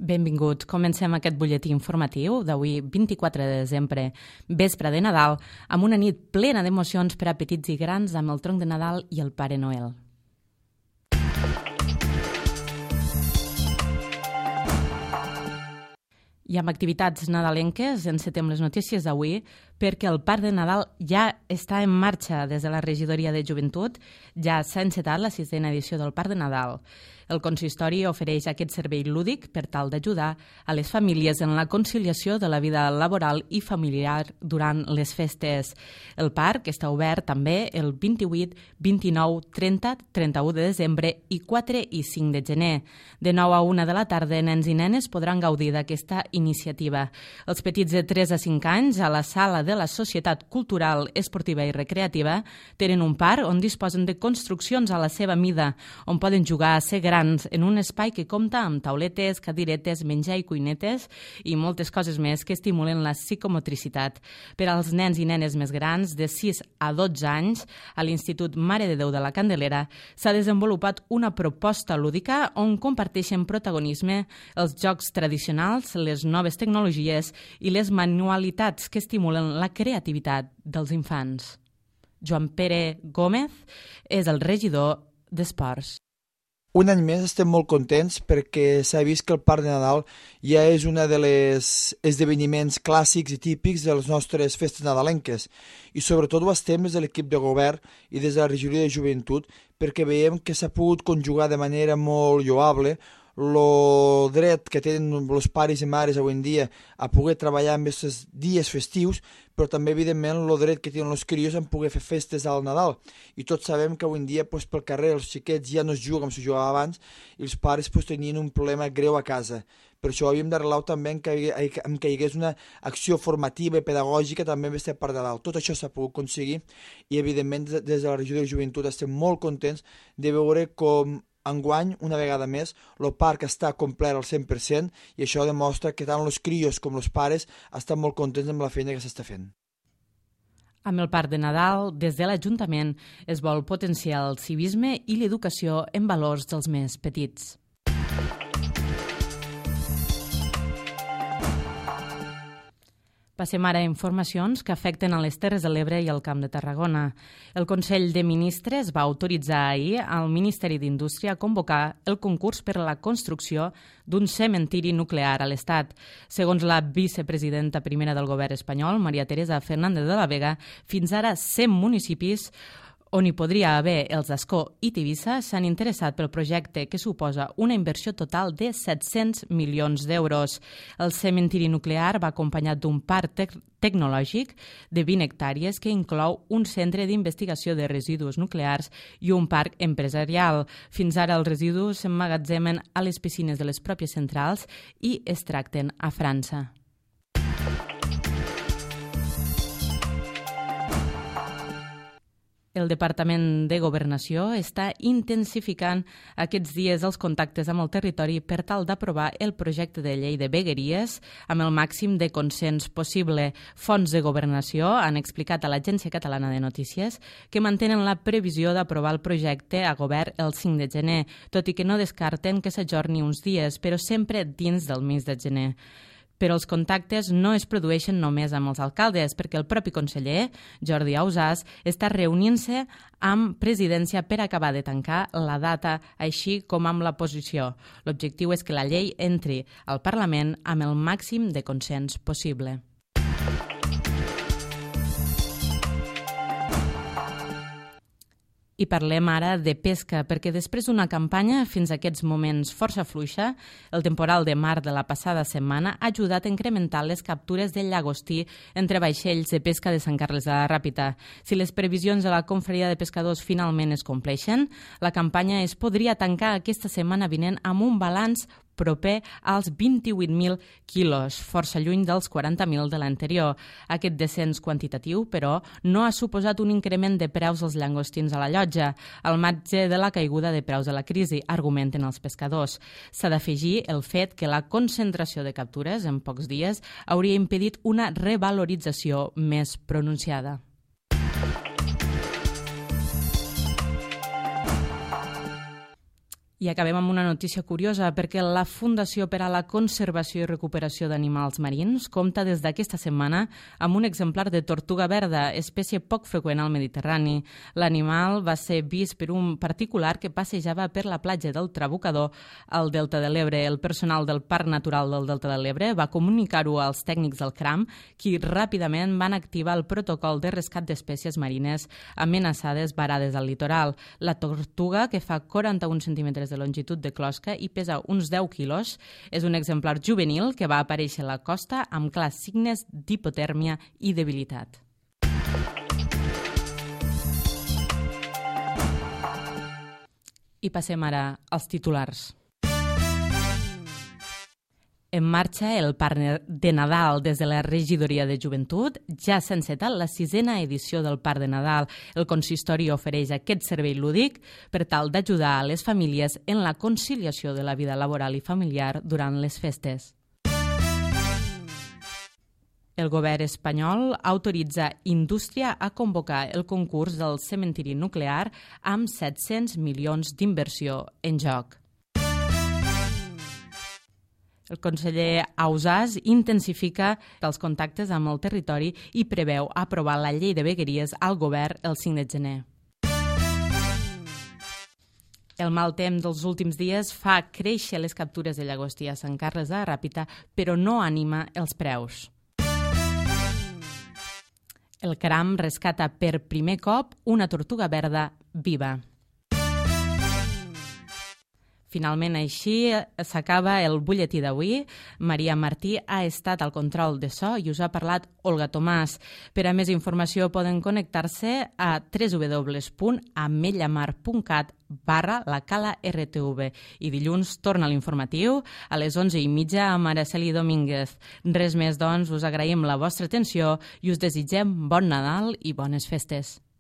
Benvinguts. Comencem aquest butlletí informatiu d'avui, 24 de desembre, vespre de Nadal, amb una nit plena d'emocions per a petits i grans amb el tronc de Nadal i el Pare Noel. I amb activitats nadalenques encetem les notícies d'avui perquè el Parc de Nadal ja està en marxa des de la Regidoria de Joventut. Ja s'ha encetat la 6ª edició del Parc de Nadal. El consistori ofereix aquest servei lúdic per tal d'ajudar a les famílies en la conciliació de la vida laboral i familiar durant les festes. El parc està obert també el 28, 29, 30, 31 de desembre i 4 i 5 de gener. De 9 a 1 de la tarda, nens i nenes podran gaudir d'aquesta iniciativa. Els petits de 3 a 5 anys, a la sala de la Societat Cultural, Esportiva i Recreativa, tenen un parc on disposen de construccions a la seva mida, on poden jugar a ser grans en un espai que compta amb tauletes, cadiretes, menjar i cuinetes i moltes coses més que estimulen la psicomotricitat. Per als nens i nenes més grans, de 6 a 12 anys, a l'Institut Mare de Déu de la Candelera, s'ha desenvolupat una proposta lúdica on comparteixen protagonisme els jocs tradicionals, les noves tecnologies i les manualitats que estimulen la creativitat dels infants. Joan Pere Gómez és el regidor d'Esports. Un any més estem molt contents perquè s'ha vist que el Parc de Nadal ja és un dels esdeveniments clàssics i típics de les nostres festes nadalenques i sobretot ho estem des de l'equip de govern i des de la regidoria de joventut perquè veiem que s'ha pogut conjugar de manera molt lloable el dret que tenen els pares i mares avui en dia a poder treballar en aquests dies festius, però també, evidentment, el dret que tenen els crios a poder fer festes al Nadal. I tots sabem que avui en dia pel carrer els xiquets ja no es juguen com se jugava abans i els pares tenien un problema greu a casa. Per això havíem d'arreglar també que hi hagués una acció formativa i pedagògica també en aquest Parc de Nadal. Tot això s'ha pogut aconseguir i, evidentment, des de la regió de joventut estem molt contents de veure com enguany, una vegada més, el parc està complet al 100% i això demostra que tant els crios com els pares estan molt contents amb la feina que s'està fent. Amb el Parc de Nadal, des de l'Ajuntament, es vol potenciar el civisme i l'educació en valors dels més petits. Passem ara a informacions que afecten a les Terres de l'Ebre i al Camp de Tarragona. El Consell de Ministres va autoritzar ahir al Ministeri d'Indústria a convocar el concurs per a la construcció d'un cementiri nuclear a l'Estat. Segons la vicepresidenta primera del govern espanyol, Maria Teresa Fernández de la Vega, fins ara 100 municipis on hi podria haver els d'Ascó i Tivissa s'han interessat pel projecte que suposa una inversió total de 700 milions d'euros. El cementiri nuclear va acompanyat d'un parc tecnològic de 20 hectàrees que inclou un centre d'investigació de residus nuclears i un parc empresarial. Fins ara els residus s'emmagatzemen a les piscines de les pròpies centrals i es tracten a França. El Departament de Governació està intensificant aquests dies els contactes amb el territori per tal d'aprovar el projecte de llei de vegueries amb el màxim de consens possible. Fonts de Governació han explicat a l'Agència Catalana de Notícies que mantenen la previsió d'aprovar el projecte a govern el 5 de gener, tot i que no descarten que s'ajorni uns dies, però sempre dins del mes de gener. Però els contactes no es produeixen només amb els alcaldes, perquè el propi conseller, Jordi Ausàs, està reunint-se amb presidència per acabar de tancar la data, així com amb la posició. L'objectiu és que la llei entri al Parlament amb el màxim de consens possible. I parlem ara de pesca, perquè després d'una campanya fins a aquests moments força fluixa, el temporal de mar de la passada setmana ha ajudat a incrementar les captures del llagostí entre vaixells de pesca de Sant Carles de la Ràpita. Si les previsions de la Confraria de Pescadors finalment es compleixen, la campanya es podria tancar aquesta setmana vinent amb un balanç proper als 28.000 quilos, força lluny dels 40.000 de l'anterior. Aquest descens quantitatiu, però, no ha suposat un increment de preus dels llangostins a la llotja, al marge de la caiguda de preus de la crisi, argumenten els pescadors. S'ha d'afegir el fet que la concentració de captures en pocs dies hauria impedit una revalorització més pronunciada. I acabem amb una notícia curiosa perquè la Fundació per a la Conservació i Recuperació d'Animals Marins compta des d'aquesta setmana amb un exemplar de tortuga verda, espècie poc freqüent al Mediterrani. L'animal va ser vist per un particular que passejava per la platja del Trabucador al Delta de l'Ebre. El personal del Parc Natural del Delta de l'Ebre va comunicar-ho als tècnics del CRAM, qui ràpidament van activar el protocol de rescat d'espècies marines amenaçades varades al litoral. La tortuga, que fa 41 centímetres de longitud de closca i pesa uns 10 quilos, és un exemplar juvenil que va aparèixer a la costa amb clars signes d'hipotèrmia i debilitat. I passem ara als titulars. En marxa el Parc de Nadal des de la Regidoria de Joventut. Ja s'ha encetat la 6a edició del Parc de Nadal. El consistori ofereix aquest servei lúdic per tal d'ajudar a les famílies en la conciliació de la vida laboral i familiar durant les festes. El govern espanyol autoritza Indústria a convocar el concurs del cementiri nuclear amb 700 milions d'inversió en joc. El conseller Ausàs intensifica els contactes amb el territori i preveu aprovar la llei de vegueries al govern el 5 de gener. El mal temps dels últims dies fa créixer les captures de llagostí a Sant Carles de la Ràpita, però no anima els preus. El CRAM rescata per primer cop una tortuga verda viva. Finalment, així s'acaba el butlletí d'avui. Maria Martí ha estat al control de so i us ha parlat Olga Tomàs. Per a més informació poden connectar-se a www.ametllamar.cat/la-cala-RTV. I dilluns torna l'informatiu a les 11:30 amb Araceli Domínguez. Res més, doncs, us agraïm la vostra atenció i us desitgem bon Nadal i bones festes.